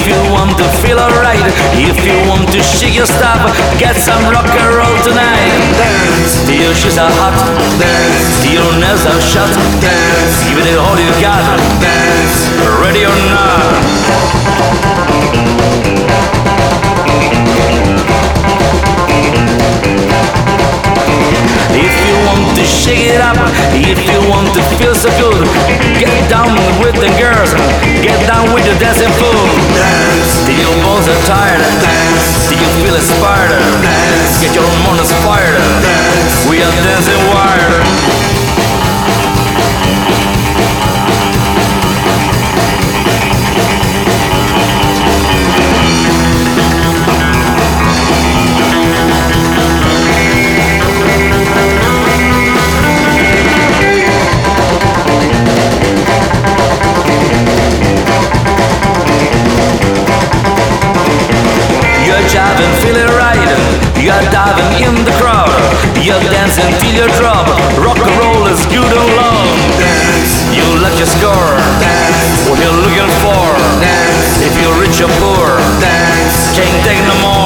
If you want to feel alright, if you want to shake your stuff, get some rock and roll tonight. Dance till your shoes are hot, dance till your nails are shut, dance, give it all you got, dance, ready or not. If you want to shake it up, if you want to feel so good, get down with the girls, get down with the dancing fool. Dance till your bones are tired, dance till you feel inspired, dance, get your hormones fired, dance, we are dancing wired. Jiving, feeling right, you're diving in the crowd, you're dancing till you drop, rock and roll is good and long. Dance, you let your score, dance, what you're looking for, dance, if you're rich or poor, dance, can't take no more.